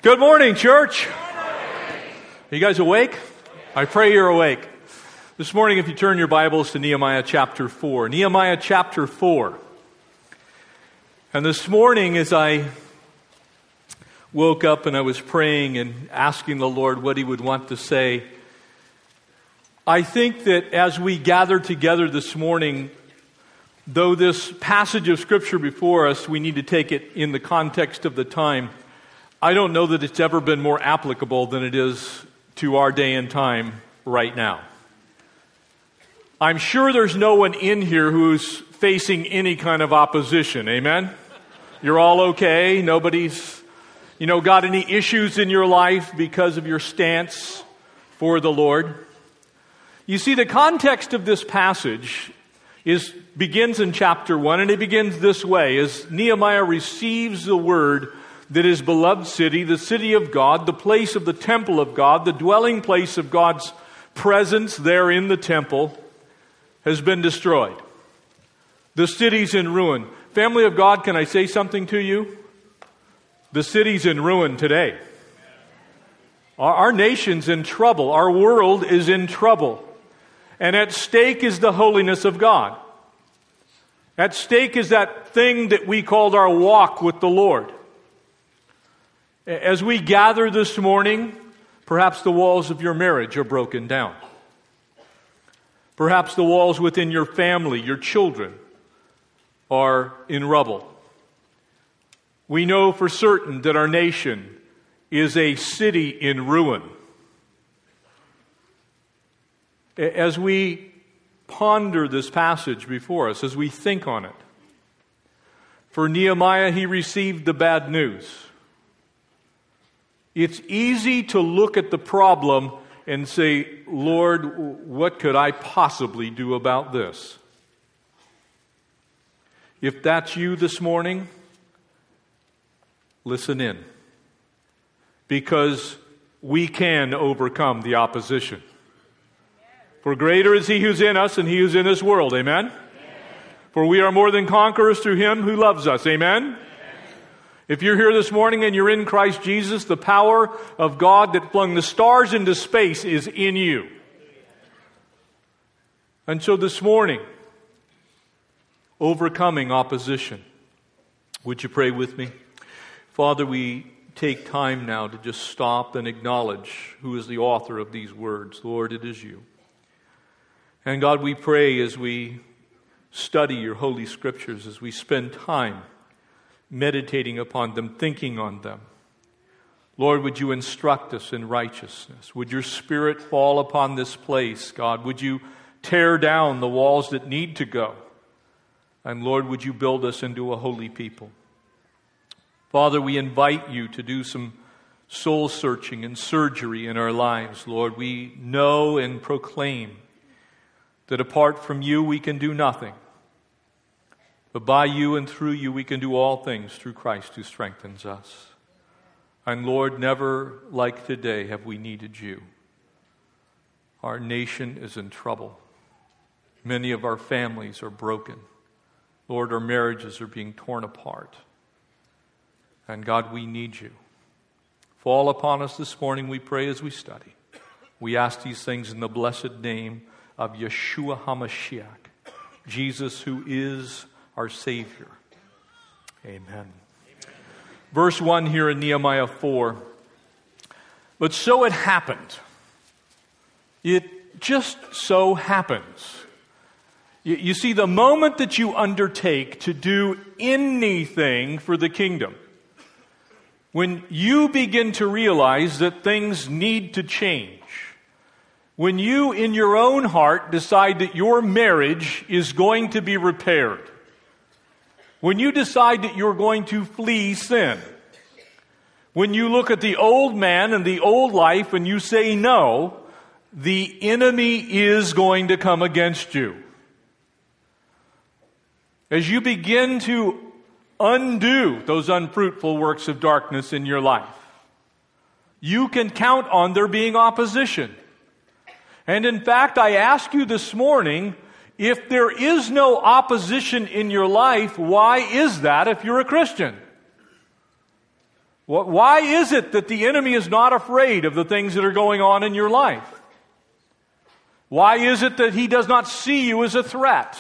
Good morning, church. Are you guys awake? I pray you're awake. This morning, if you turn your Bibles to Nehemiah chapter 4. Nehemiah chapter 4. And this morning, as I woke up and I was praying and asking the Lord what He would want to say, I think that as we gather together this morning, though this passage of Scripture before us, we need to take it in the context of the time. I don't know that it's ever been more applicable than it is to our day and time right now. I'm sure there's no one in here who's facing any kind of opposition. Amen? You're all okay? Nobody's, got any issues in your life because of your stance for the Lord? You see, the context of this passage begins in chapter 1, and it begins this way. As Nehemiah receives the word that his beloved city, the city of God, the place of the temple of God, the dwelling place of God's presence there in the temple, has been destroyed. The city's in ruin. Family of God, can I say something to you? The city's in ruin today. Our nation's in trouble. Our world is in trouble. And at stake is the holiness of God. At stake is that thing that we called our walk with the Lord. As we gather this morning, perhaps the walls of your marriage are broken down. Perhaps the walls within your family, your children, are in rubble. We know for certain that our nation is a city in ruin. As we ponder this passage before us, as we think on it, for Nehemiah, he received the bad news. It's easy to look at the problem and say, Lord, what could I possibly do about this? If that's you this morning, listen in. Because we can overcome the opposition. For greater is He who's in us than he who's in this world. Amen? For we are more than conquerors through Him who loves us. Amen? If you're here this morning and you're in Christ Jesus, the power of God that flung the stars into space is in you. And so this morning, overcoming opposition. Would you pray with me? Father, we take time now to just stop and acknowledge who is the author of these words. Lord, it is you. And God, we pray as we study your holy scriptures, as we spend time meditating upon them, thinking on them. Lord, would you instruct us in righteousness? Would your Spirit fall upon this place, God? Would you tear down the walls that need to go? And Lord, would you build us into a holy people? Father, we invite you to do some soul searching and surgery in our lives, Lord. We know and proclaim that apart from you we can do nothing. But by you and through you we can do all things through Christ who strengthens us. And Lord, never like today have we needed you. Our nation is in trouble. Many of our families are broken. Lord, our marriages are being torn apart. And God, we need you. Fall upon us this morning, we pray, as we study. We ask these things in the blessed name of Yeshua HaMashiach, Jesus who is our Savior. Amen. Verse 1 here in Nehemiah 4. But so it happened. It just so happens. You see, the moment that you undertake to do anything for the kingdom, when you begin to realize that things need to change, when you in your own heart decide that your marriage is going to be repaired, when you decide that you're going to flee sin, when you look at the old man and the old life and you say no, the enemy is going to come against you. As you begin to undo those unfruitful works of darkness in your life, you can count on there being opposition. And in fact, I ask you this morning, if there is no opposition in your life, why is that if you're a Christian? Why is it that the enemy is not afraid of the things that are going on in your life? Why is it that he does not see you as a threat?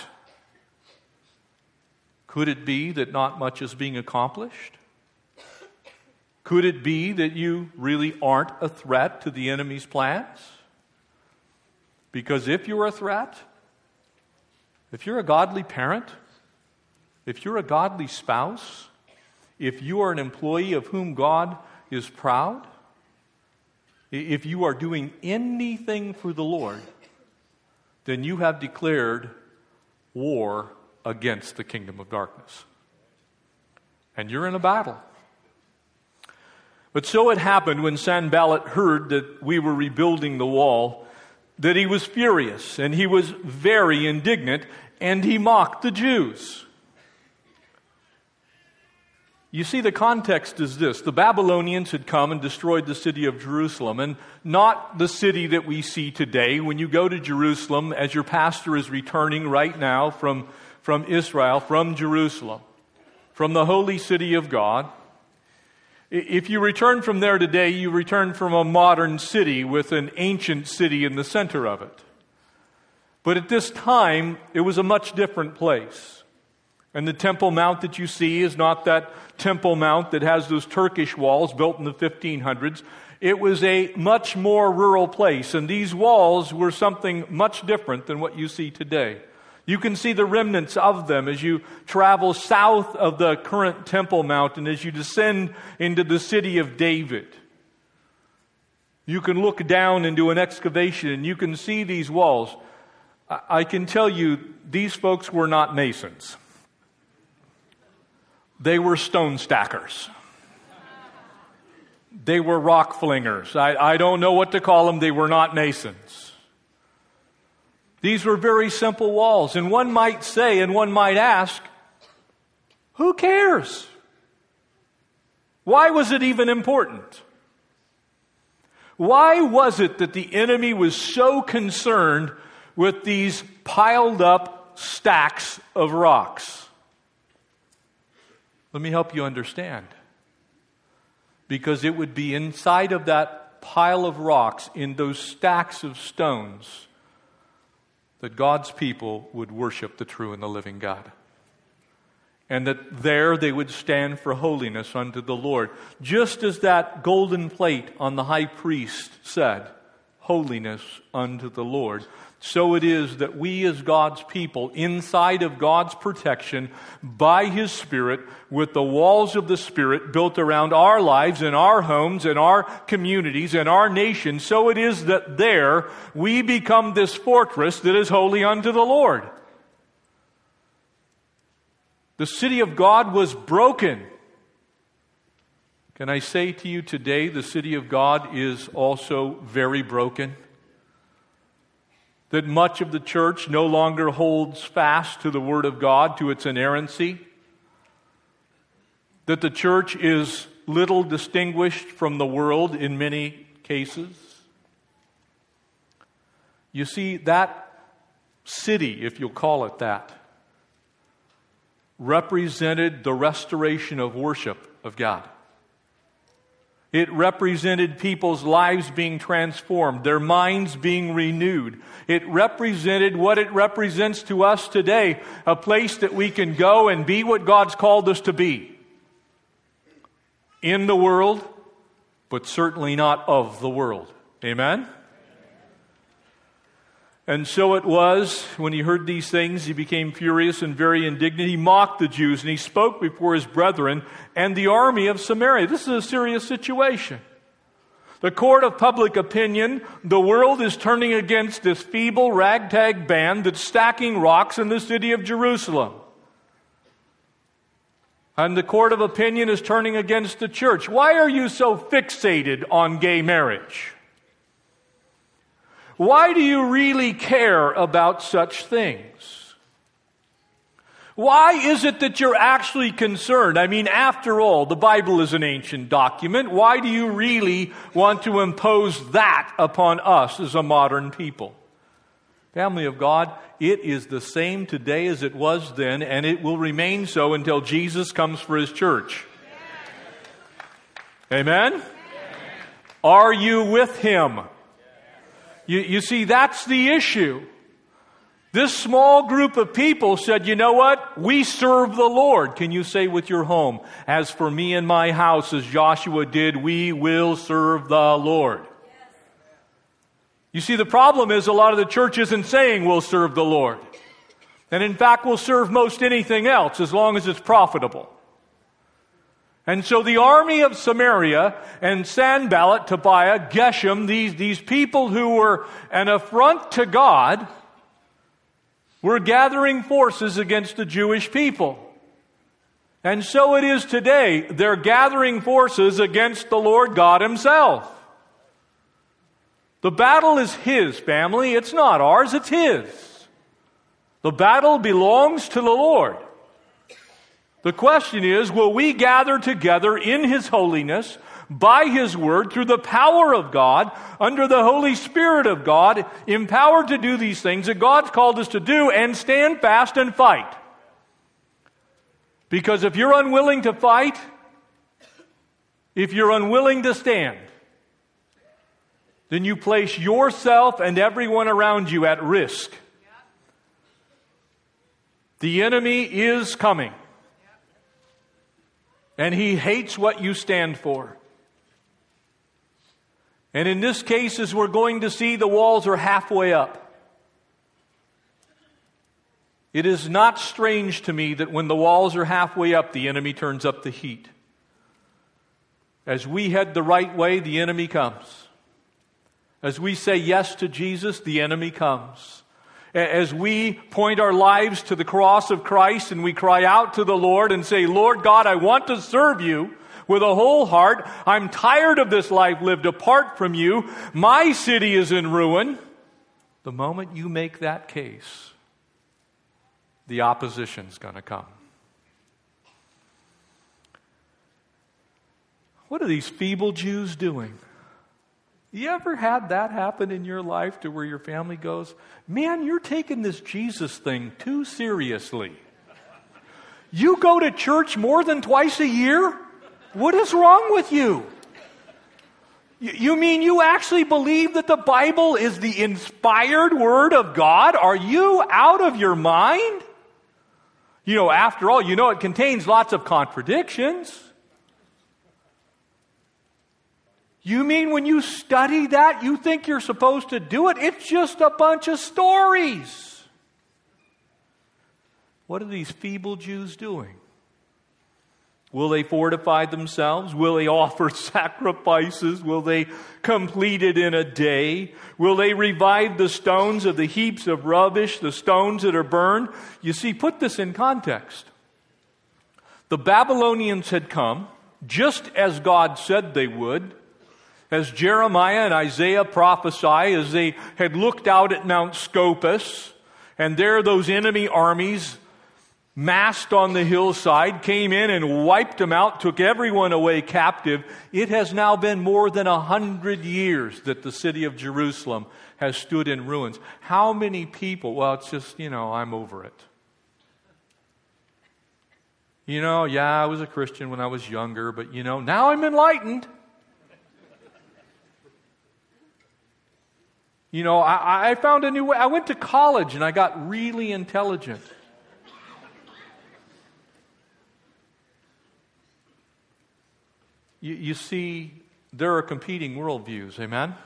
Could it be that not much is being accomplished? Could it be that you really aren't a threat to the enemy's plans? Because if you're a threat, if you're a godly parent, if you're a godly spouse, if you are an employee of whom God is proud, if you are doing anything for the Lord, then you have declared war against the kingdom of darkness. And you're in a battle. But so it happened when Sanballat heard that we were rebuilding the wall, that he was furious, and he was very indignant, and he mocked the Jews. You see, the context is this. The Babylonians had come and destroyed the city of Jerusalem, and not the city that we see today. When you go to Jerusalem, as your pastor is returning right now from Israel, from Jerusalem, from the holy city of God, if you return from there today, you return from a modern city with an ancient city in the center of it. But at this time, it was a much different place. And the Temple Mount that you see is not that Temple Mount that has those Turkish walls built in the 1500s. It was a much more rural place, and these walls were something much different than what you see today. You can see the remnants of them as you travel south of the current Temple Mount and as you descend into the city of David. You can look down into an excavation and you can see these walls. I can tell you, these folks were not masons. They were stone stackers. They were rock flingers. I don't know what to call them. They were not masons. These were very simple walls. And one might say, and one might ask, who cares? Why was it even important? Why was it that the enemy was so concerned with these piled up stacks of rocks? Let me help you understand. Because it would be inside of that pile of rocks, in those stacks of stones, that God's people would worship the true and the living God. And that there they would stand for holiness unto the Lord. Just as that golden plate on the high priest said, holiness unto the Lord. So it is that we as God's people, inside of God's protection, by His Spirit, with the walls of the Spirit built around our lives and our homes and our communities and our nation, so it is that there we become this fortress that is holy unto the Lord. The city of God was broken. Can I say to you today, the city of God is also very broken? That much of the church no longer holds fast to the Word of God, to its inerrancy. That the church is little distinguished from the world in many cases. You see, that city, if you'll call it that, represented the restoration of worship of God. It represented people's lives being transformed, their minds being renewed. It represented what it represents to us today, a place that we can go and be what God's called us to be. In the world, but certainly not of the world. Amen? And so it was, when he heard these things, he became furious and very indignant. He mocked the Jews, and he spoke before his brethren and the army of Samaria. This is a serious situation. The court of public opinion, the world is turning against this feeble ragtag band that's stacking rocks in the city of Jerusalem. And the court of opinion is turning against the church. Why are you so fixated on gay marriage? Why do you really care about such things? Why is it that you're actually concerned? I mean, after all, the Bible is an ancient document. Why do you really want to impose that upon us as a modern people? Family of God, it is the same today as it was then, and it will remain so until Jesus comes for His church. Amen? Are you with Him? You see, that's the issue. This small group of people said, you know what? We serve the Lord. Can you say with your home, as for me and my house, as Joshua did, we will serve the Lord. You see, the problem is a lot of the church isn't saying we'll serve the Lord. And in fact, we'll serve most anything else as long as it's profitable. And so the army of Samaria and Sanballat, Tobiah, Geshem, these people who were an affront to God, were gathering forces against the Jewish people. And so it is today. They're gathering forces against the Lord God Himself. The battle is His, family. It's not ours, it's His. The battle belongs to the Lord. The question is, will we gather together in His holiness, by His Word, through the power of God, under the Holy Spirit of God, empowered to do these things that God's called us to do, and stand fast and fight? Because if you're unwilling to fight, if you're unwilling to stand, then you place yourself and everyone around you at risk. The enemy is coming. And he hates what you stand for. And in this case, as we're going to see, the walls are halfway up. It is not strange to me that when the walls are halfway up, the enemy turns up the heat. As we head the right way, the enemy comes. As we say yes to Jesus, the enemy comes. As we point our lives to the cross of Christ and we cry out to the Lord and say, Lord God, I want to serve you with a whole heart. I'm tired of this life lived apart from you. My city is in ruin. The moment you make that case, the opposition's going to come. What are these feeble Jews doing? You ever had that happen in your life to where your family goes, man, you're taking this Jesus thing too seriously. You go to church more than twice a year? What is wrong with you? You mean you actually believe that the Bible is the inspired Word of God? Are you out of your mind? You know, after all, you know it contains lots of contradictions. You mean when you study that, you think you're supposed to do it? It's just a bunch of stories. What are these feeble Jews doing? Will they fortify themselves? Will they offer sacrifices? Will they complete it in a day? Will they revive the stones of the heaps of rubbish, the stones that are burned? You see, put this in context. The Babylonians had come, just as God said they would, as Jeremiah and Isaiah prophesy, as they had looked out at Mount Scopus, and there those enemy armies massed on the hillside, came in and wiped them out, took everyone away captive. It has now been more than 100 years that the city of Jerusalem has stood in ruins. How many people? Well, it's just, I'm over it. I was a Christian when I was younger, but now I'm enlightened. I found a new way. I went to college and I got really intelligent. You see, there are competing worldviews, amen?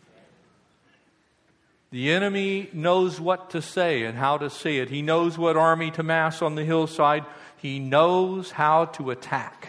The enemy knows what to say and how to say it. He knows what army to mass on the hillside. He knows how to attack.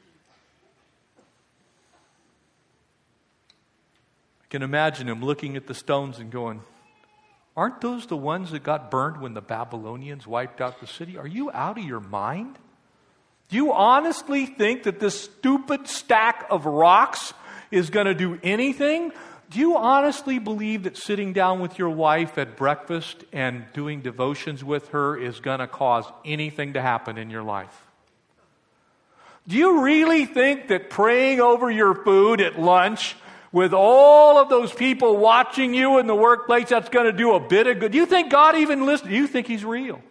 I can imagine him looking at the stones and going, aren't those the ones that got burned when the Babylonians wiped out the city? Are you out of your mind? Do you honestly think that this stupid stack of rocks is going to do anything? Do you honestly believe that sitting down with your wife at breakfast and doing devotions with her is going to cause anything to happen in your life? Do you really think that praying over your food at lunch with all of those people watching you in the workplace, that's going to do a bit of good? Do you think God even listens? Do you think He's real?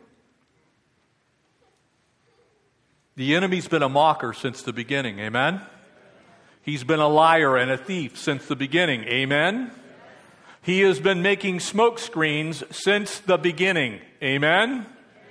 The enemy's been a mocker since the beginning, amen? He's been a liar and a thief since the beginning. Amen? He has been making smoke screens since the beginning. Amen?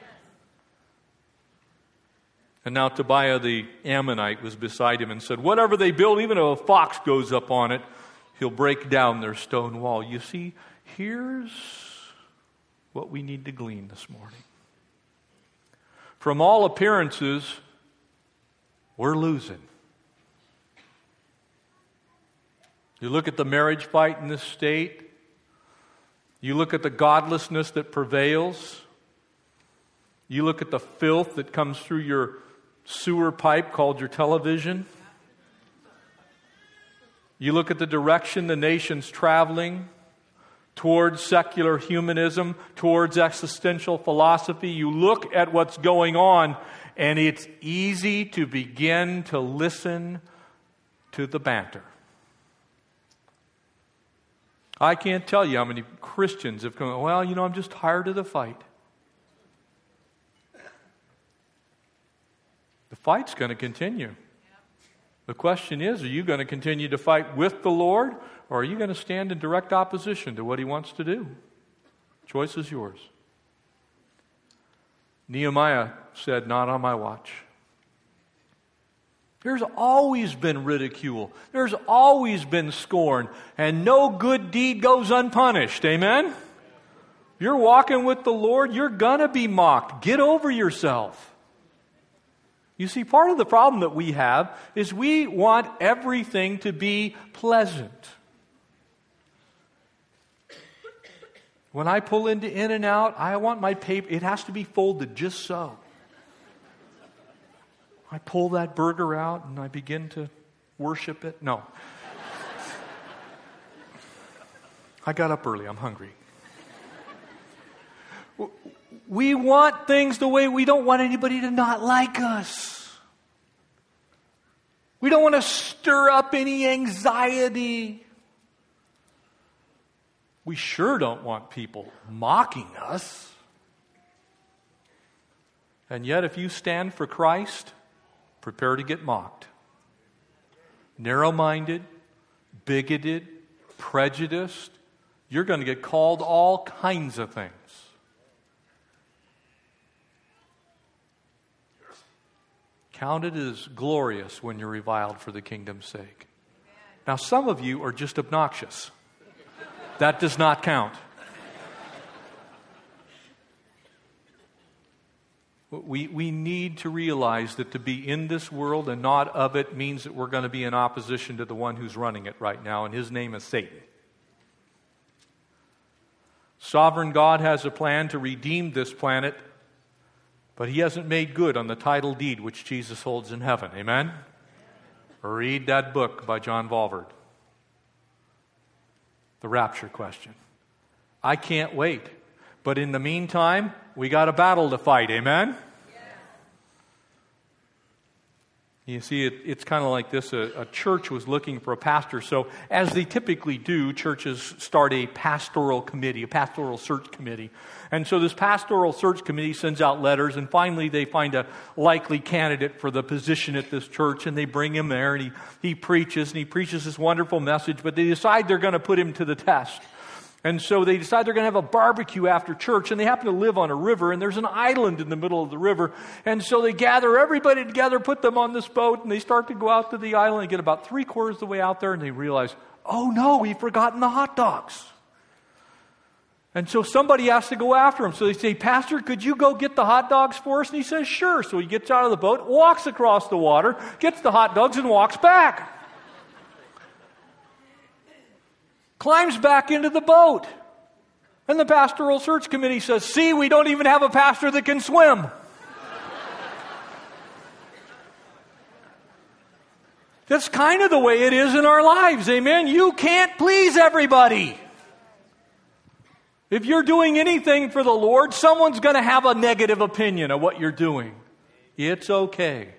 And now Tobiah the Ammonite was beside him and said, whatever they build, even if a fox goes up on it, he'll break down their stone wall. You see, here's what we need to glean this morning. From all appearances, we're losing. You look at the marriage fight in this state. You look at the godlessness that prevails. You look at the filth that comes through your sewer pipe called your television. You look at the direction the nation's traveling towards secular humanism, towards existential philosophy. You look at what's going on, and it's easy to begin to listen to the banter. I can't tell you how many Christians have come, well, I'm just tired of the fight. The fight's going to continue. The question is, are you going to continue to fight with the Lord, or are you going to stand in direct opposition to what He wants to do? Choice is yours. Nehemiah said, not on my watch. There's always been ridicule. There's always been scorn. And no good deed goes unpunished. Amen? You're walking with the Lord, you're going to be mocked. Get over yourself. You see, part of the problem that we have is we want everything to be pleasant. When I pull into In-N-Out, I want my paper, it has to be folded just so. I pull that burger out and I begin to worship it. No. I got up early. I'm hungry. We want things the way we don't want anybody to not like us. We don't want to stir up any anxiety. We sure don't want people mocking us. And yet, if you stand for Christ, prepare to get mocked. Narrow-minded, bigoted, prejudiced, you're going to get called all kinds of things. Count it as glorious when you're reviled for the kingdom's sake. Now, some of you are just obnoxious. That does not count. We need to realize that to be in this world and not of it means that we're going to be in opposition to the one who's running it right now, and his name is Satan. Sovereign God has a plan to redeem this planet, but He hasn't made good on the title deed which Jesus holds in heaven. Amen? Read that book by John Valverde. The Rapture Question. I can't wait. But in the meantime, we got a battle to fight. Amen? You see, it's kind of like this. A church was looking for a pastor. So as they typically do, churches start a pastoral committee, a pastoral search committee. And so this pastoral search committee sends out letters, and finally they find a likely candidate for the position at this church, and they bring him there, and he preaches this wonderful message, but they decide they're going to put him to the test. And so they decide they're going to have a barbecue after church, and they happen to live on a river, and there's an island in the middle of the river. And so they gather everybody together, put them on this boat, and they start to go out to the island and get about 3/4 of the way out there, and they realize, oh no, we've forgotten the hot dogs. And so somebody has to go after him. So they say, Pastor, could you go get the hot dogs for us? And he says, sure. So he gets out of the boat, walks across the water, gets the hot dogs, and walks back. Climbs back into the boat. And the pastoral search committee says, see, we don't even have a pastor that can swim. That's kind of the way it is in our lives, amen? You can't please everybody. If you're doing anything for the Lord, someone's going to have a negative opinion of what you're doing. It's okay.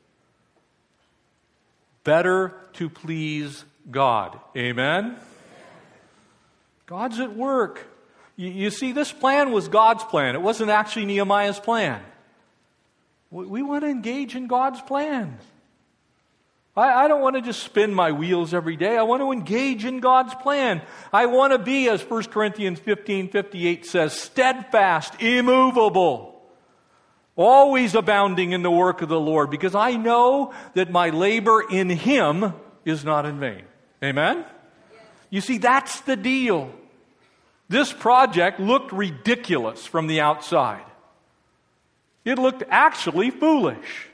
Better to please God. Amen? God's at work. You see, this plan was God's plan. It wasn't actually Nehemiah's plan. We want to engage in God's plan. I don't want to just spin my wheels every day. I want to engage in God's plan. I want to be, as 1 Corinthians 15:58 says, steadfast, immovable, always abounding in the work of the Lord, because I know that my labor in Him is not in vain. Amen? You see, that's the deal. This project looked ridiculous from the outside. It looked actually foolish.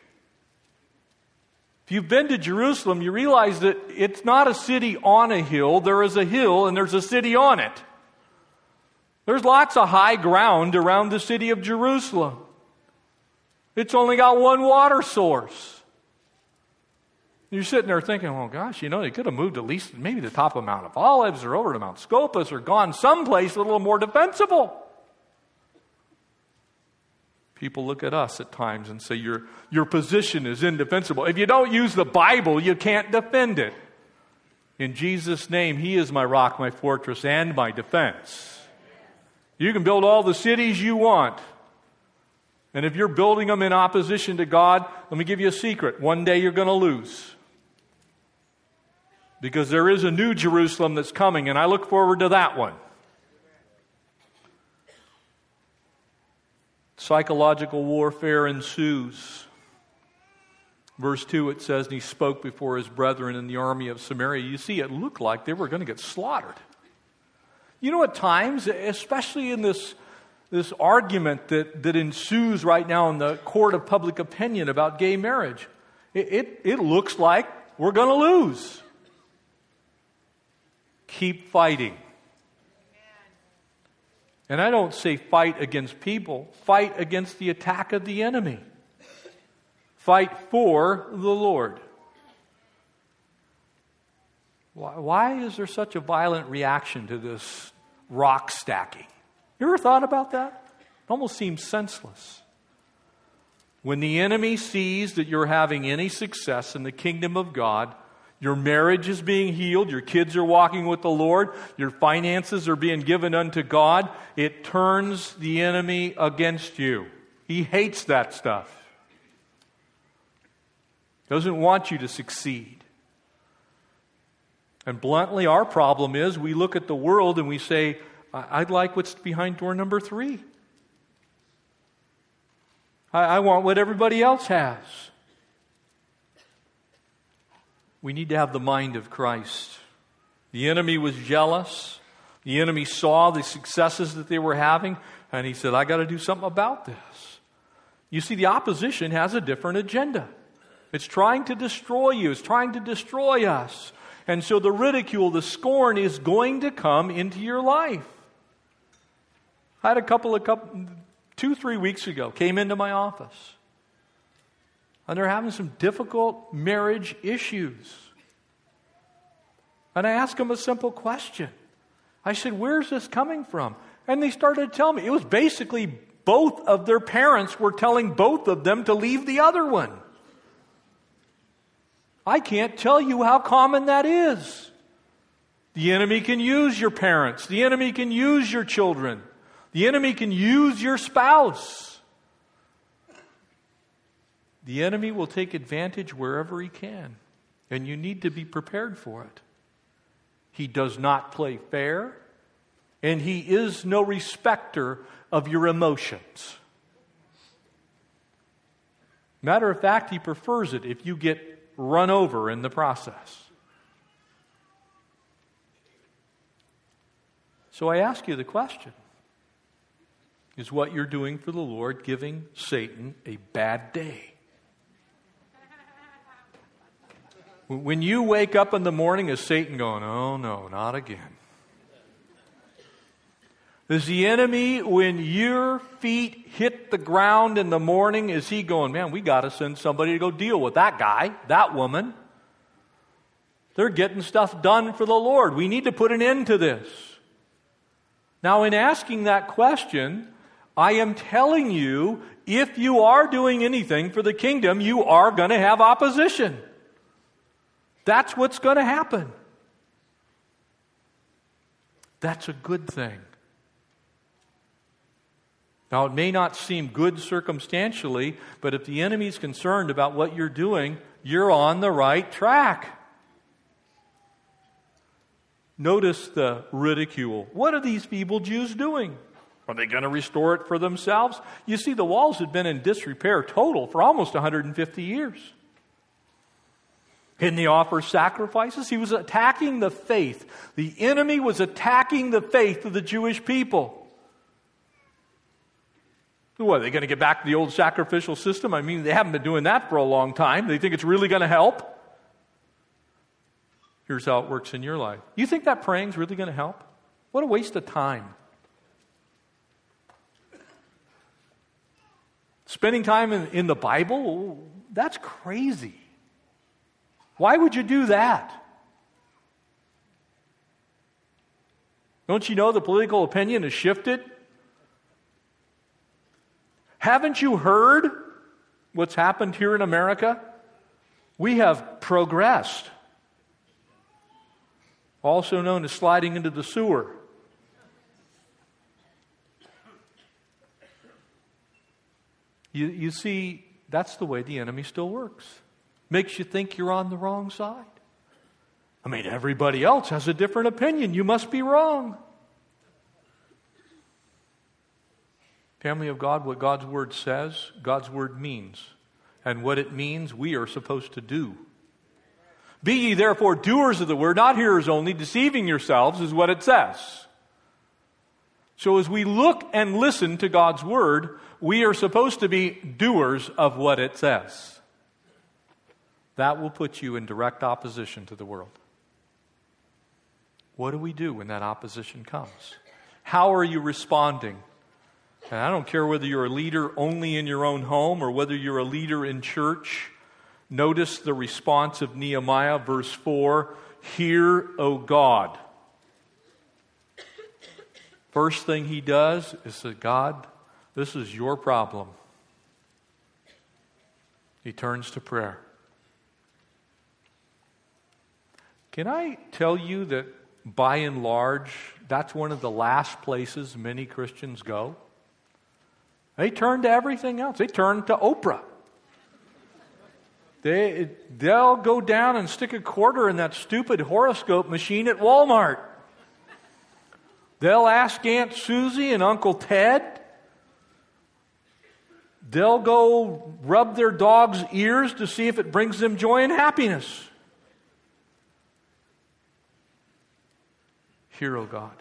If you've been to Jerusalem, you realize that it's not a city on a hill. There is a hill and there's a city on it. There's lots of high ground around the city of Jerusalem. It's only got one water source. You're sitting there thinking, oh gosh, they could have moved at least maybe the top of Mount of Olives or over to Mount Scopus or gone someplace a little more defensible. People look at us at times and say, your position is indefensible. If you don't use the Bible, you can't defend it. In Jesus' name, He is my rock, my fortress, and my defense. You can build all the cities you want. And if you're building them in opposition to God, let me give you a secret. One day you're going to lose. Because there is a new Jerusalem that's coming, and I look forward to that one. Psychological warfare ensues. Verse 2, it says, and he spoke before his brethren in the army of Samaria. You see, it looked like they were going to get slaughtered. At times, especially in this argument that ensues right now in the court of public opinion about gay marriage, it looks like we're going to lose. Keep fighting. And I don't say fight against people. Fight against the attack of the enemy. Fight for the Lord. Why is there such a violent reaction to this rock stacking? You ever thought about that? It almost seems senseless. When the enemy sees that you're having any success in the kingdom of God, your marriage is being healed, your kids are walking with the Lord, your finances are being given unto God, it turns the enemy against you. He hates that stuff. Doesn't want you to succeed. And bluntly, our problem is we look at the world and we say, I'd like what's behind door number 3. I want what everybody else has. We need to have the mind of Christ. The enemy was jealous. The enemy saw the successes that they were having, and he said, I got to do something about this. You see, the opposition has a different agenda. It's trying to destroy you. It's trying to destroy us. And so the ridicule, the scorn is going to come into your life. I had 2-3 weeks ago, came into my office. And they're having some difficult marriage issues. And I asked them a simple question. I said, where's this coming from? And they started to tell me. It was basically both of their parents were telling both of them to leave the other one. I can't tell you how common that is. The enemy can use your parents. The enemy can use your children. The enemy can use your spouse. The enemy will take advantage wherever he can, and you need to be prepared for it. He does not play fair, and he is no respecter of your emotions. Matter of fact, he prefers it if you get run over in the process. So I ask you the question, is what you're doing for the Lord giving Satan a bad day? When you wake up in the morning, is Satan going, oh no, not again? Is the enemy, when your feet hit the ground in the morning, is he going, man, we got to send somebody to go deal with that guy, that woman? They're getting stuff done for the Lord. We need to put an end to this. Now, in asking that question, I am telling you, if you are doing anything for the kingdom, you are going to have opposition. That's what's going to happen. That's a good thing. Now, it may not seem good circumstantially, but if the enemy's concerned about what you're doing, you're on the right track. Notice the ridicule. What are these feeble Jews doing? Are they going to restore it for themselves? You see, the walls had been in disrepair total for almost 150 years. Didn't he offer sacrifices? He was attacking the faith. The enemy was attacking the faith of the Jewish people. What, are they going to get back to the old sacrificial system? I mean, they haven't been doing that for a long time. They think it's really going to help. Here's how it works in your life. You think that praying's really going to help? What a waste of time. Spending time in the Bible, that's crazy. Why would you do that? Don't you know the political opinion has shifted? Haven't you heard what's happened here in America? We have progressed. Also known as sliding into the sewer. You see, that's the way the enemy still works. Makes you think you're on the wrong side. I mean, everybody else has a different opinion. You must be wrong. Family of God, what God's Word says, God's Word means. And what it means, we are supposed to do. Be ye therefore doers of the Word, not hearers only, deceiving yourselves, is what it says. So as we look and listen to God's Word, we are supposed to be doers of what it says. That will put you in direct opposition to the world. What do we do when that opposition comes? How are you responding? And I don't care whether you're a leader only in your own home or whether you're a leader in church. Notice the response of Nehemiah, verse 4, "Hear, O God." First thing he does is say, God, this is your problem. He turns to prayer. Can I tell you that by and large, that's one of the last places many Christians go? They turn to everything else. They turn to Oprah. They'll go down and stick a quarter in that stupid horoscope machine at Walmart. They'll ask Aunt Susie and Uncle Ted. They'll go rub their dog's ears to see if it brings them joy and happiness. Hear, O God.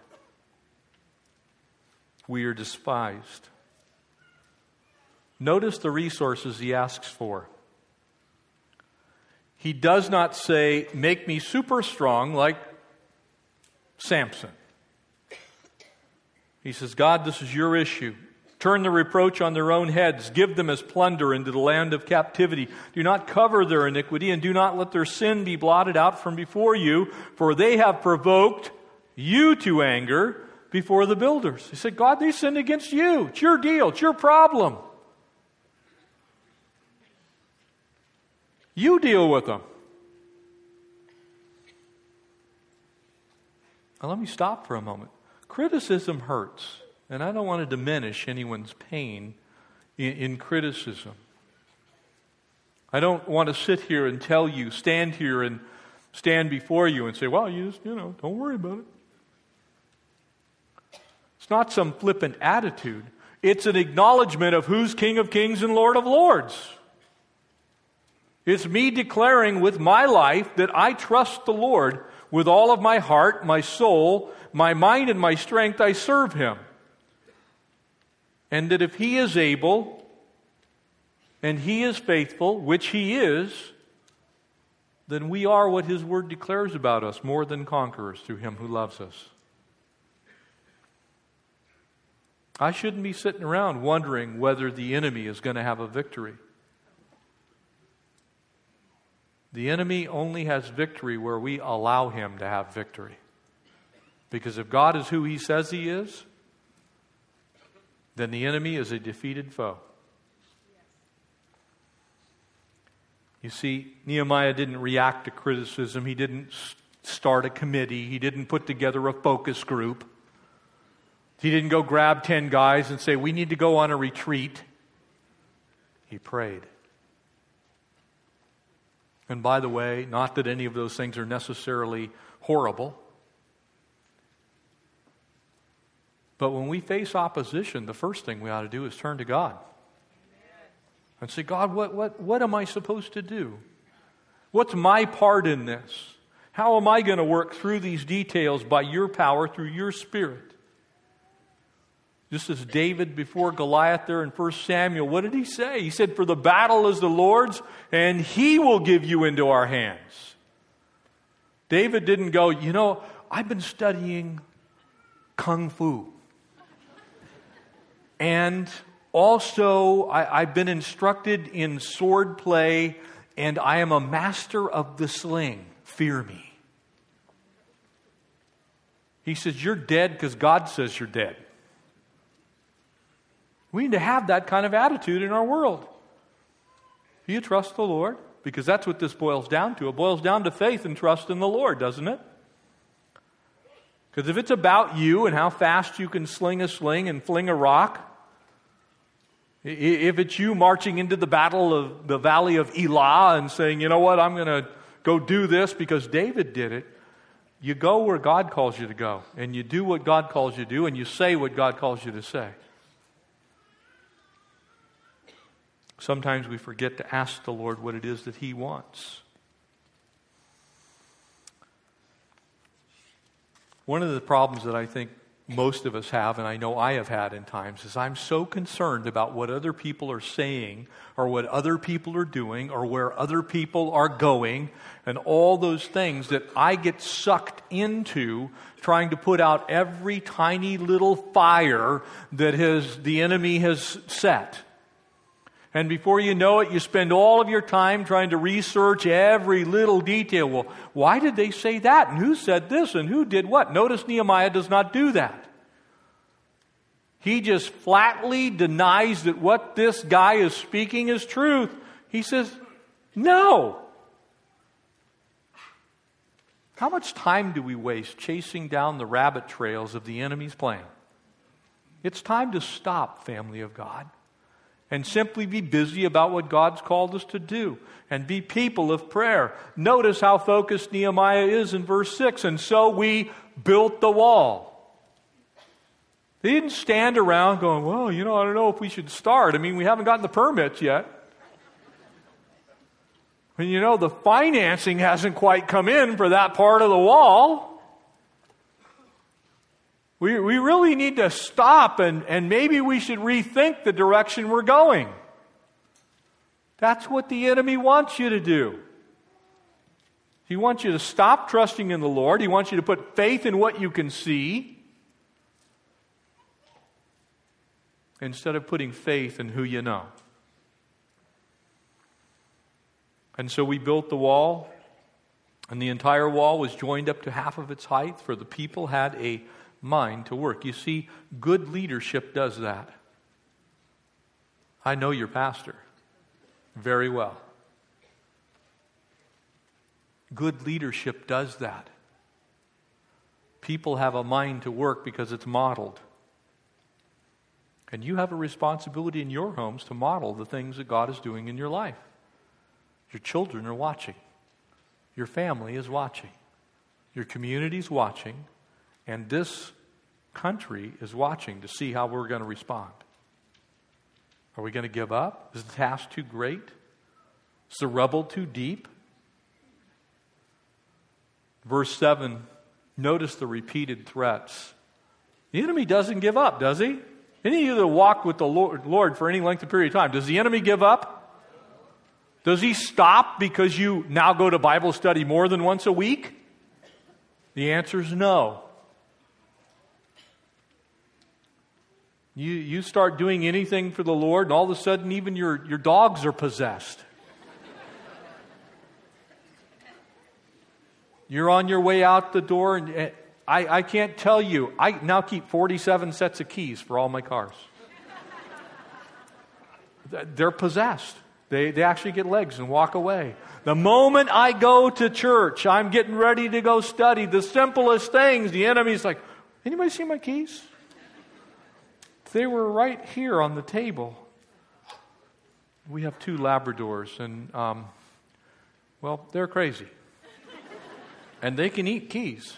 We are despised. Notice the resources he asks for. He does not say, make me super strong like Samson. He says, God, this is your issue. Turn the reproach on their own heads. Give them as plunder into the land of captivity. Do not cover their iniquity, and do not let their sin be blotted out from before you, for they have provoked you to anger before the builders. He said, God, they sinned against you. It's your deal. It's your problem. You deal with them. Now let me stop for a moment. Criticism hurts, and I don't want to diminish anyone's pain in criticism. I don't want to sit here and tell you, stand here and stand before you and say, well, you just, don't worry about it. It's not some flippant attitude. It's an acknowledgement of who's King of Kings and Lord of Lords. It's me declaring with my life that I trust the Lord with all of my heart, my soul, my mind, and my strength. I serve Him. And that if He is able and He is faithful, which He is, then we are what His Word declares about us, more than conquerors through Him who loves us. I shouldn't be sitting around wondering whether the enemy is going to have a victory. The enemy only has victory where we allow him to have victory. Because if God is who He says He is, then the enemy is a defeated foe. You see, Nehemiah didn't react to criticism. He didn't start a committee. He didn't put together a focus group. He didn't go grab 10 guys and say, we need to go on a retreat. He prayed. And by the way, not that any of those things are necessarily horrible. But when we face opposition, the first thing we ought to do is turn to God. And say, God, what am I supposed to do? What's my part in this? How am I going to work through these details by your power, through your Spirit? Just as David before Goliath there in 1 Samuel, what did he say? He said, for the battle is the Lord's, and He will give you into our hands. David didn't go, I've been studying Kung Fu. And also, I've been instructed in sword play, and I am a master of the sling. Fear me. He says, you're dead because God says you're dead. We need to have that kind of attitude in our world. Do you trust the Lord? Because that's what this boils down to. It boils down to faith and trust in the Lord, doesn't it? Because if it's about you and how fast you can sling a sling and fling a rock, if it's you marching into the battle of the valley of Elah and saying, you know what, I'm going to go do this because David did it, you go where God calls you to go. And you do what God calls you to do, and you say what God calls you to say. Sometimes we forget to ask the Lord what it is that He wants. One of the problems that I think most of us have, and I know I have had in times, is I'm so concerned about what other people are saying or what other people are doing or where other people are going and all those things that I get sucked into trying to put out every tiny little fire that the enemy has set. And before you know it, you spend all of your time trying to research every little detail. Well, why did they say that? And who said this? And who did what? Notice Nehemiah does not do that. He just flatly denies that what this guy is speaking is truth. He says, no. How much time do we waste chasing down the rabbit trails of the enemy's plan? It's time to stop, family of God, and simply be busy about what God's called us to do and be people of prayer. Notice how focused Nehemiah is in verse 6. And so we built the wall. They didn't stand around going, well, I don't know if we should start. We haven't gotten the permits yet. And the financing hasn't quite come in for that part of the wall. We really need to stop and maybe we should rethink the direction we're going. That's what the enemy wants you to do. He wants you to stop trusting in the Lord. He wants you to put faith in what you can see instead of putting faith in who you know. And so we built the wall, and the entire wall was joined up to half of its height, for the people had a mind to work. You see, good leadership does that. I know your pastor very well. Good leadership does that. People have a mind to work because it's modeled. And you have a responsibility in your homes to model the things that God is doing in your life. Your children are watching. Your family is watching. Your community is watching. And this country is watching to see how we're going to respond. Are we going to give up? Is the task too great? Is the rubble too deep? Verse 7, notice the repeated threats. The enemy doesn't give up, does he? Any of you that walk with the Lord for any length of period of time, does the enemy give up? Does he stop because you now go to Bible study more than once a week? The answer is no. You start doing anything for the Lord, and all of a sudden even your dogs are possessed. You're on your way out the door, and I can't tell you. I now keep 47 sets of keys for all my cars. They're possessed. They actually get legs and walk away. The moment I go to church, I'm getting ready to go study the simplest things. The enemy's like, anybody see my keys? They were right here on the table. We have 2 Labradors, and Well, they're crazy. And they can eat keys.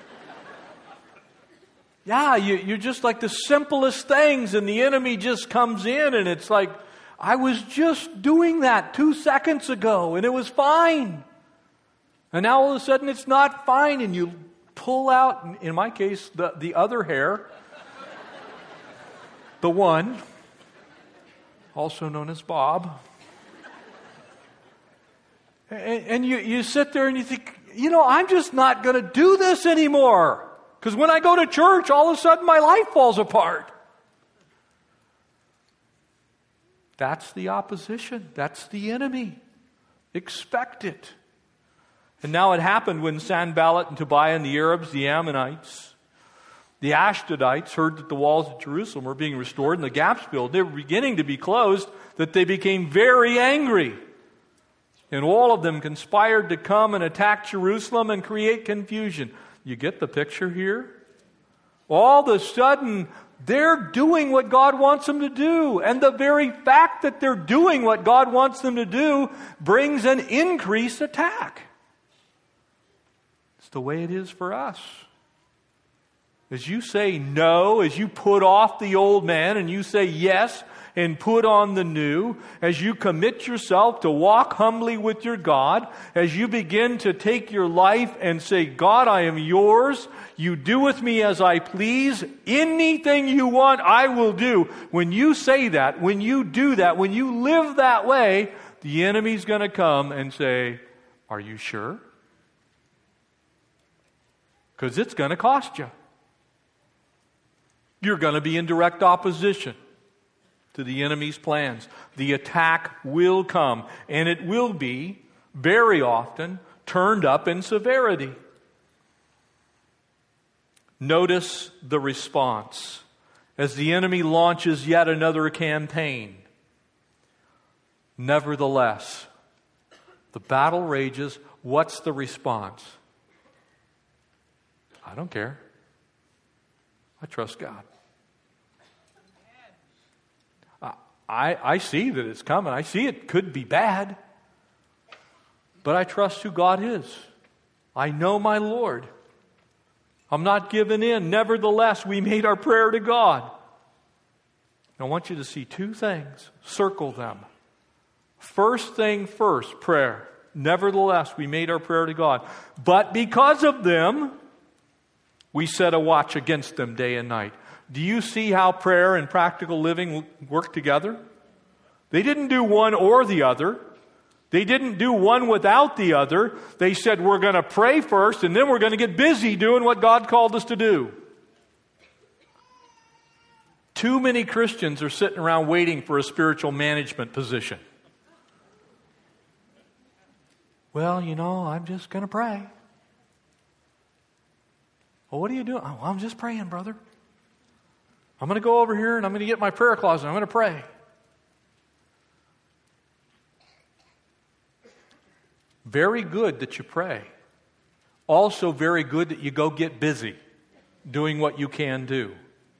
Yeah, you're just like the simplest things, and the enemy just comes in, and it's like, I was just doing that 2 seconds ago, and it was fine. And now all of a sudden it's not fine, and you pull out, in my case, the other hair, the one, also known as Bob. And you sit there and you think, I'm just not going to do this anymore. Because when I go to church, all of a sudden my life falls apart. That's the opposition. That's the enemy. Expect it. And now it happened when Sanballat and Tobiah and the Arabs, the Ammonites, the Ashdodites heard that the walls of Jerusalem were being restored and the gaps filled. They were beginning to be closed, that they became very angry. And all of them conspired to come and attack Jerusalem and create confusion. You get the picture here? All of a sudden, they're doing what God wants them to do. And the very fact that they're doing what God wants them to do brings an increased attack. It's the way it is for us. As you say no, as you put off the old man and you say yes and put on the new, as you commit yourself to walk humbly with your God, as you begin to take your life and say, God, I am yours. You do with me as I please. Anything you want, I will do. When you say that, when you do that, when you live that way, the enemy's going to come and say, are you sure? Because it's going to cost you. You're going to be in direct opposition to the enemy's plans. The attack will come, and it will be, very often, turned up in severity. Notice the response as the enemy launches yet another campaign. Nevertheless, the battle rages. What's the response? I don't care. I trust God. I see that it's coming. I see it could be bad. But I trust who God is. I know my Lord. I'm not giving in. Nevertheless, we made our prayer to God. I want you to see two things. Circle them. First thing first, prayer. Nevertheless, we made our prayer to God. But because of them, we set a watch against them day and night. Do you see how prayer and practical living work together? They didn't do one or the other. They didn't do one without the other. They said, we're going to pray first, and then we're going to get busy doing what God called us to do. Too many Christians are sitting around waiting for a spiritual management position. Well, I'm just going to pray. Well, what are you doing? Oh, I'm just praying, brother. I'm going to go over here and I'm going to get my prayer closet and I'm going to pray. Very good that you pray. Also very good that you go get busy doing what you can do.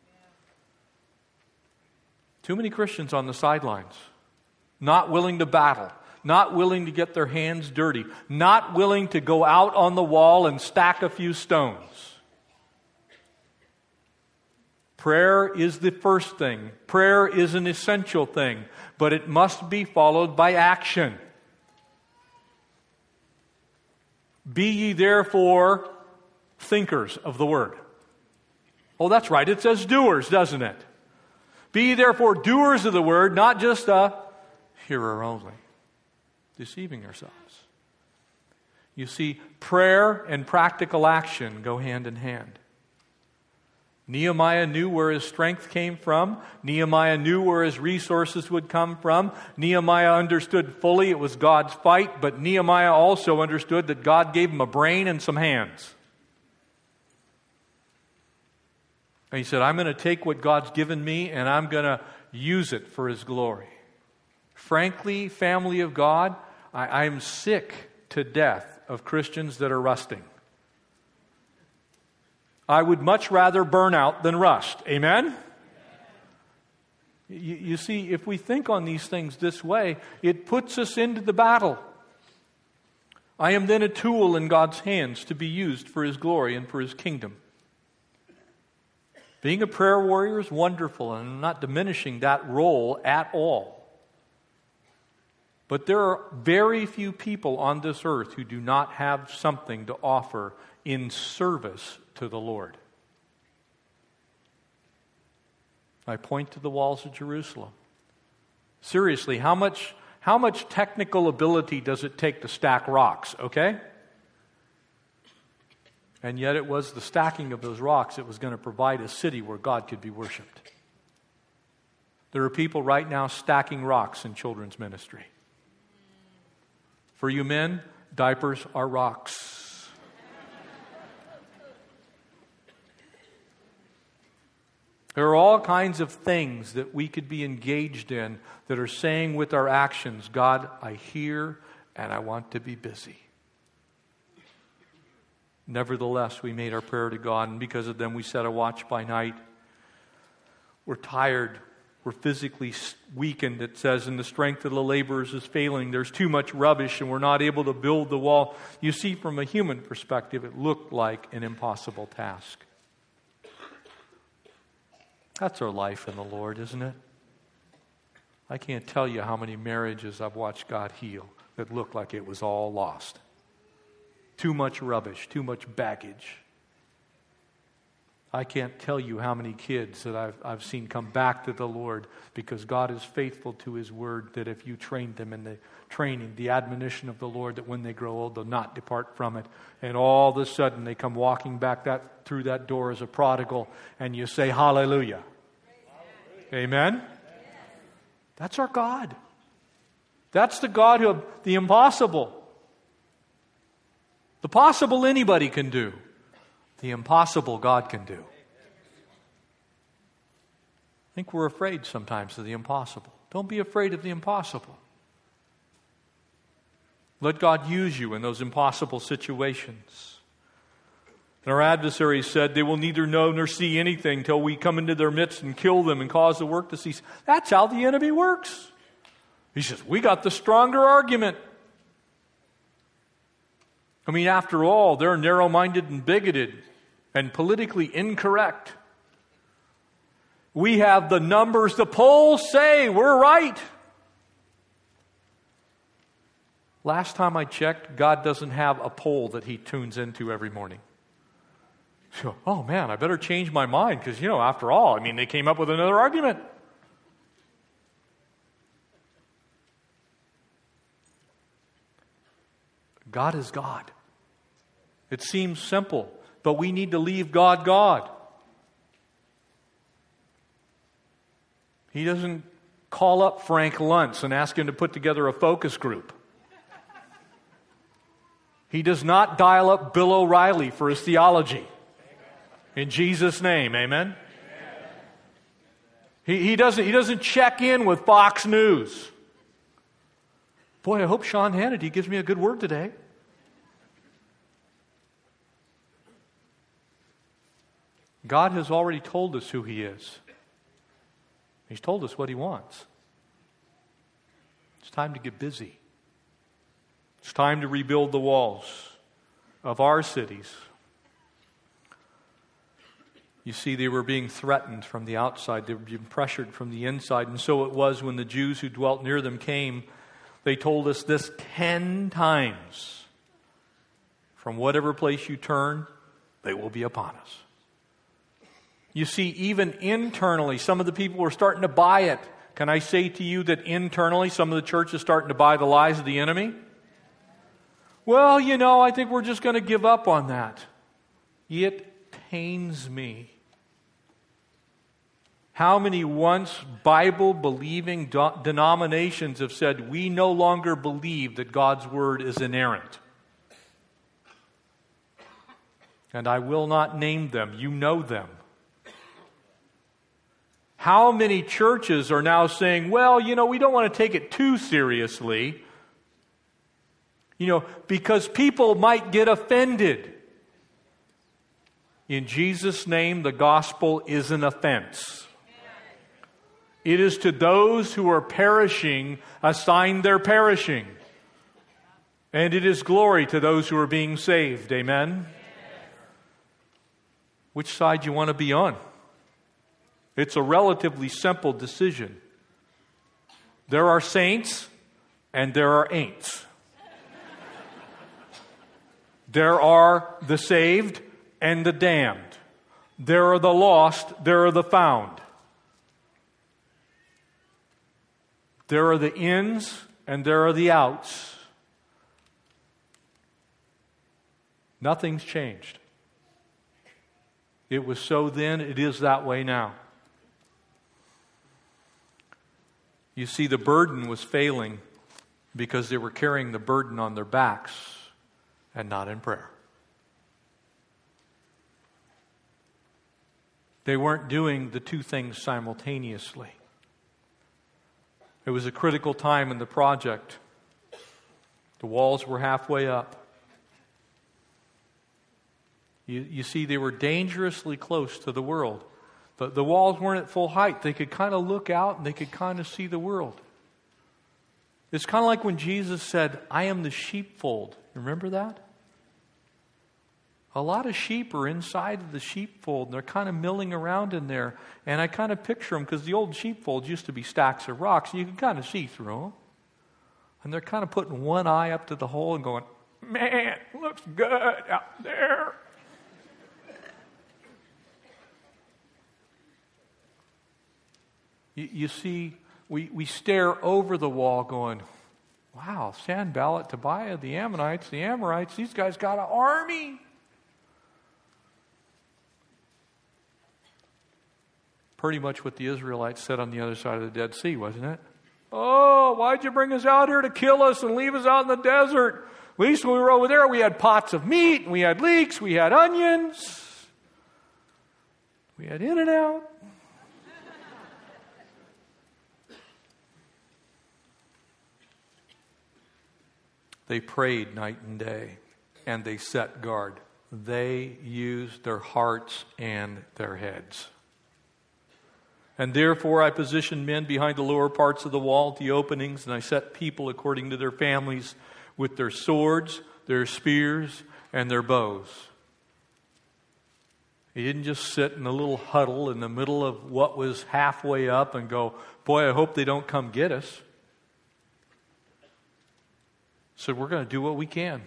Too many Christians on the sidelines, not willing to battle, not willing to get their hands dirty, not willing to go out on the wall and stack a few stones. Prayer is the first thing. Prayer is an essential thing, but it must be followed by action. Be ye therefore thinkers of the word. Oh, that's right. It says doers, doesn't it? Be ye therefore doers of the word, not just a hearer only, deceiving yourselves. You see, prayer and practical action go hand in hand. Nehemiah knew where his strength came from. Nehemiah knew where his resources would come from. Nehemiah understood fully it was God's fight, but Nehemiah also understood that God gave him a brain and some hands. And he said, I'm going to take what God's given me and I'm going to use it for His glory. Frankly, family of God, I'm sick to death of Christians that are rusting. I would much rather burn out than rust. Amen? You see, if we think on these things this way, it puts us into the battle. I am then a tool in God's hands to be used for His glory and for His kingdom. Being a prayer warrior is wonderful, and I'm not diminishing that role at all. But there are very few people on this earth who do not have something to offer in service to the Lord. I point to the walls of Jerusalem. Seriously, how much technical ability does it take to stack rocks, okay? And yet it was the stacking of those rocks that was going to provide a city where God could be worshiped. There are people right now stacking rocks in children's ministry. For you men, diapers are rocks. There are all kinds of things that we could be engaged in that are saying with our actions, God, I hear and I want to be busy. Nevertheless, we made our prayer to God, and because of them we set a watch by night. We're tired. We're physically weakened. It says, and the strength of the laborers is failing. There's too much rubbish, and we're not able to build the wall. You see, from a human perspective, it looked like an impossible task. That's our life in the Lord, isn't it? I can't tell you how many marriages I've watched God heal that looked like it was all lost. Too much rubbish, too much baggage. I can't tell you how many kids that I've seen come back to the Lord because God is faithful to His word, that if you train them in the training, the admonition of the Lord, that when they grow old, they'll not depart from it. And all of a sudden, they come walking back through that door as a prodigal, and you say, hallelujah. Amen? Amen? That's our God. That's the God of the impossible. The possible anybody can do. The impossible God can do. I think we're afraid sometimes of the impossible. Don't be afraid of the impossible. Let God use you in those impossible situations. And our adversaries said they will neither know nor see anything till we come into their midst and kill them and cause the work to cease. That's how the enemy works. He says, we got the stronger argument. I mean, after all, they're narrow-minded and bigoted and politically incorrect. We have the numbers. The polls say we're right. Last time I checked, God doesn't have a poll that He tunes into every morning. So, oh man, I better change my mind because, after all, they came up with another argument. God is God. It seems simple, but we need to leave God God. He doesn't call up Frank Luntz and ask him to put together a focus group. He does not dial up Bill O'Reilly for his theology. In Jesus' name, amen? He doesn't check in with Fox News. Boy, I hope Sean Hannity gives me a good word today. God has already told us who He is. He's told us what He wants. It's time to get busy. It's time to rebuild the walls of our cities. You see, they were being threatened from the outside. They were being pressured from the inside. And so it was when the Jews who dwelt near them came. They told us this 10 times. From whatever place you turn, they will be upon us. You see, even internally, some of the people were starting to buy it. Can I say to you that internally, some of the church is starting to buy the lies of the enemy? Well, I think we're just going to give up on that. It pains me. How many once Bible-believing denominations have said, we no longer believe that God's Word is inerrant? And I will not name them. You know them. How many churches are now saying, well, we don't want to take it too seriously, because people might get offended. In Jesus' name, the gospel is an offense. It is to those who are perishing, assigned their perishing. And it is glory to those who are being saved. Amen? Which side do you want to be on? It's a relatively simple decision. There are saints and there are ain'ts. There are the saved and the damned. There are the lost, there are the found. There are the ins and there are the outs. Nothing's changed. It was so then, it is that way now. You see, the burden was failing because they were carrying the burden on their backs and not in prayer. They weren't doing the two things simultaneously. It was a critical time in the project. The walls were halfway up. You see, they were dangerously close to the world. The walls weren't at full height. They could kind of look out and they could kind of see the world. It's kind of like when Jesus said, I am the sheepfold. Remember that? A lot of sheep are inside of the sheepfold, and they're kind of milling around in there. And I kind of picture them, because the old sheepfolds used to be stacks of rocks, and you can kind of see through them. And they're kind of putting one eye up to the hole and going, man, looks good out there. You see, we stare over the wall going, wow, Sanballat, Tobiah, the Ammonites, these guys got an army. Pretty much what the Israelites said on the other side of the Dead Sea, wasn't it? Oh, why'd you bring us out here to kill us and leave us out in the desert? At least when we were over there, we had pots of meat, and we had leeks, we had onions, we had In-N-Out. They prayed night and day, and they set guard. They used their hearts and their heads. And therefore I positioned men behind the lower parts of the wall at the openings, and I set people according to their families with their swords, their spears, and their bows. He didn't just sit in a little huddle in the middle of what was halfway up and go, boy, I hope they don't come get us. So we're going to do what we can.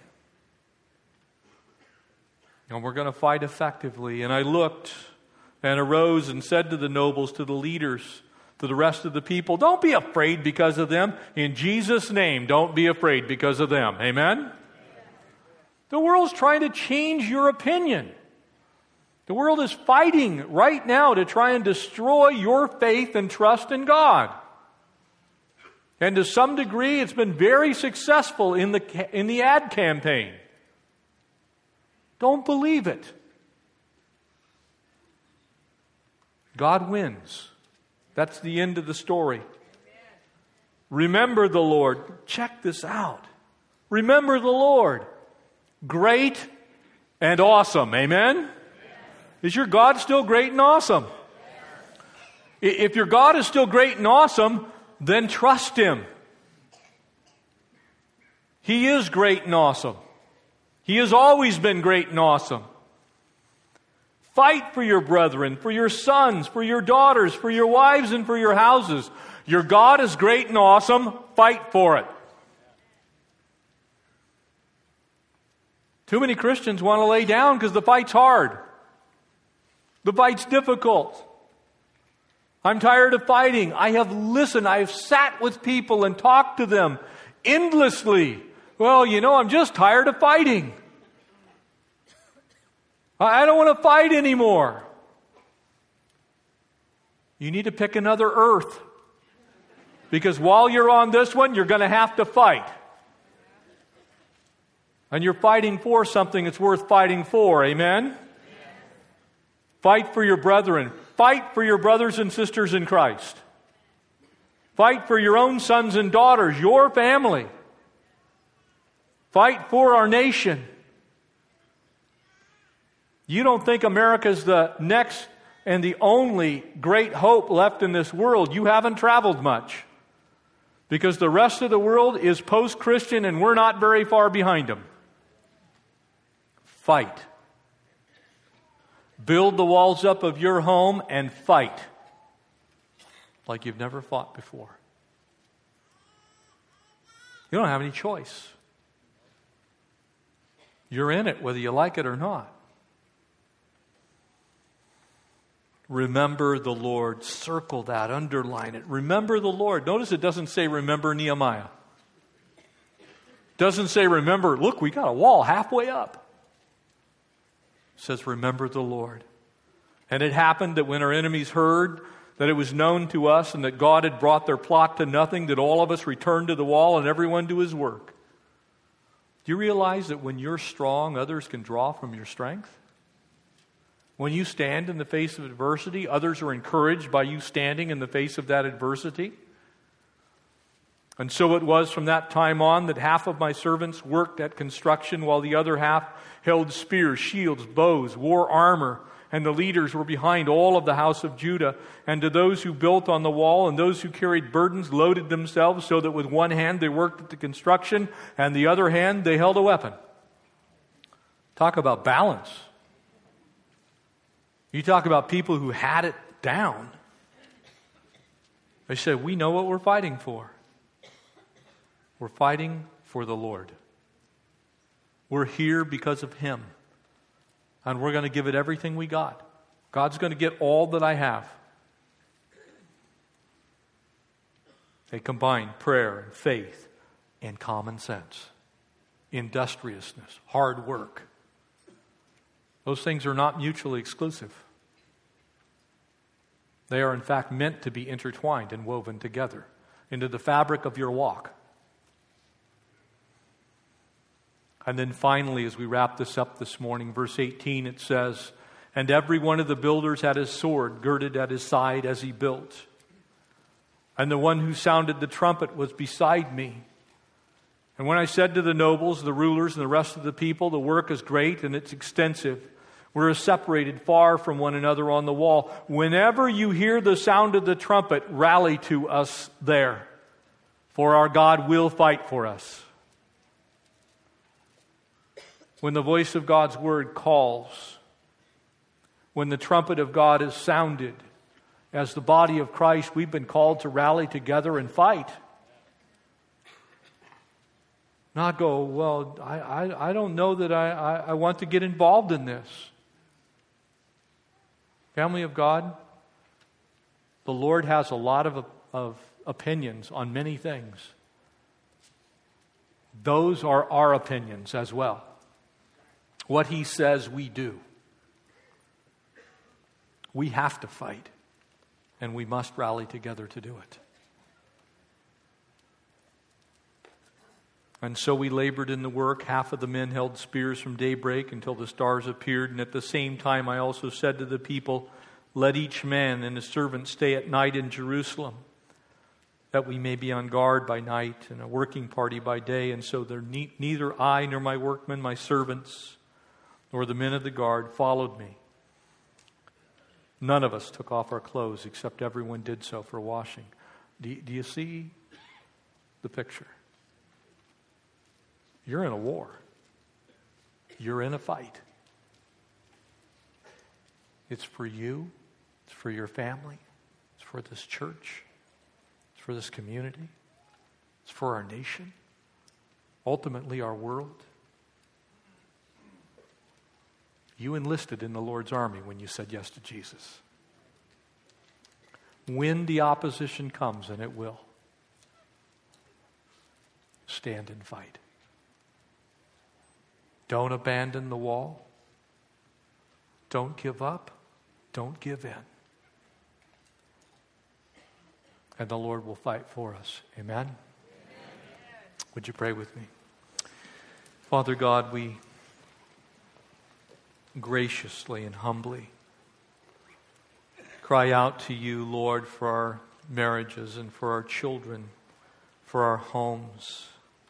And we're going to fight effectively. And I looked and arose and said to the nobles, to the leaders, to the rest of the people, don't be afraid because of them. In Jesus' name, don't be afraid because of them. Amen? The world's trying to change your opinion. The world is fighting right now to try and destroy your faith and trust in God. And to some degree, it's been very successful in the ad campaign. Don't believe it. God wins. That's the end of the story. Remember the Lord. Check this out. Remember the Lord. Great and awesome. Amen? Is your God still great and awesome? If your God is still great and awesome, then trust Him. He is great and awesome. He has always been great and awesome. Fight for your brethren, for your sons, for your daughters, for your wives, and for your houses. Your God is great and awesome. Fight for it. Too many Christians want to lay down because the fight's hard. The fight's difficult. I'm tired of fighting. I have listened. I have sat with people and talked to them endlessly. Well, I'm just tired of fighting. I don't want to fight anymore. You need to pick another earth. Because while you're on this one, you're going to have to fight. And you're fighting for something that's worth fighting for. Amen? Fight for your brethren. Fight for your brothers and sisters in Christ. Fight for your own sons and daughters, your family. Fight for our nation. You don't think America's the next and the only great hope left in this world. You haven't traveled much. Because the rest of the world is post-Christian and we're not very far behind them. Fight. Build the walls up of your home and fight like you've never fought before. You don't have any choice. You're in it whether you like it or not. Remember the Lord. Circle that. Underline it. Remember the Lord. Notice it doesn't say remember Nehemiah. It doesn't say remember, look, we got a wall halfway up. It says remember the Lord. And it happened that when our enemies heard that it was known to us and that God had brought their plot to nothing, that all of us returned to the wall and everyone to his work. Do you realize that when you're strong, others can draw from your strength? When you stand in the face of adversity, others are encouraged by you standing in the face of that adversity. And so it was from that time on that half of my servants worked at construction while the other half held spears, shields, bows, wore armor, and the leaders were behind all of the house of Judah. And to those who built on the wall and those who carried burdens loaded themselves so that with one hand they worked at the construction and the other hand they held a weapon. Talk about balance. You talk about people who had it down. They said, we know what we're fighting for. We're fighting for the Lord. We're here because of Him. And we're going to give it everything we got. God's going to get all that I have. They combine prayer and faith and common sense, industriousness, hard work. Those things are not mutually exclusive. They are in fact meant to be intertwined and woven together into the fabric of your walk. And then finally, as we wrap this up this morning, verse 18, it says, and every one of the builders had his sword girded at his side as he built. And the one who sounded the trumpet was beside me. And when I said to the nobles, the rulers, and the rest of the people, the work is great and it's extensive. We're separated far from one another on the wall. Whenever you hear the sound of the trumpet, rally to us there, for our God will fight for us. When the voice of God's word calls, when the trumpet of God is sounded, as the body of Christ, we've been called to rally together and fight. Not go, well, I don't know that I want to get involved in this. Family of God, the Lord has a lot of opinions on many things. Those are our opinions as well. What He says we do. We have to fight, and we must rally together to do it. And so we labored in the work. Half of the men held spears from daybreak until the stars appeared. And at the same time I also said to the people, let each man and his servant stay at night in Jerusalem, that we may be on guard by night and a working party by day. And so neither I nor my workmen, my servants, nor the men of the guard followed me. None of us took off our clothes except everyone did so for washing. Do you see the picture? You're in a war. You're in a fight. It's for you. It's for your family. It's for this church. It's for this community. It's for our nation. Ultimately, our world. You enlisted in the Lord's army when you said yes to Jesus. When the opposition comes, and it will, stand and fight. Don't abandon the wall. Don't give up. Don't give in. And the Lord will fight for us. Amen? Amen. Would you pray with me? Father God, we graciously and humbly cry out to you, Lord, for our marriages and for our children, for our homes.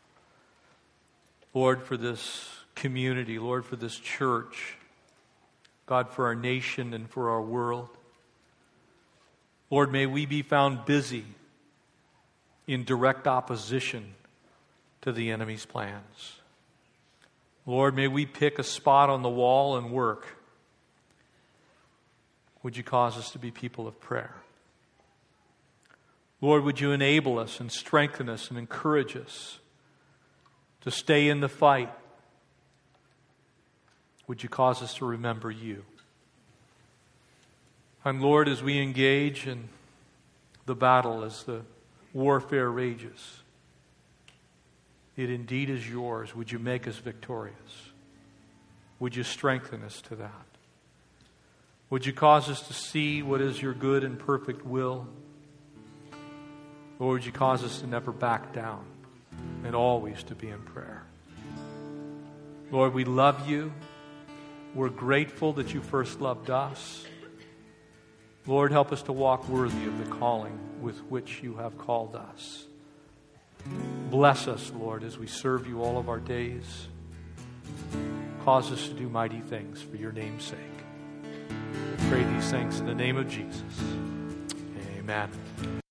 Lord, for this community, Lord, for this church, God, for our nation and for our world. Lord, may we be found busy in direct opposition to the enemy's plans. Lord, may we pick a spot on the wall and work. Would you cause us to be people of prayer? Lord, would you enable us and strengthen us and encourage us to stay in the fight? Would you cause us to remember you? And Lord, as we engage in the battle, as the warfare rages, it indeed is yours. Would you make us victorious? Would you strengthen us to that? Would you cause us to see what is your good and perfect will? Lord, would you cause us to never back down and always to be in prayer? Lord, we love you. We're grateful that you first loved us. Lord, help us to walk worthy of the calling with which you have called us. Bless us, Lord, as we serve you all of our days. Cause us to do mighty things for your name's sake. We pray these things in the name of Jesus. Amen.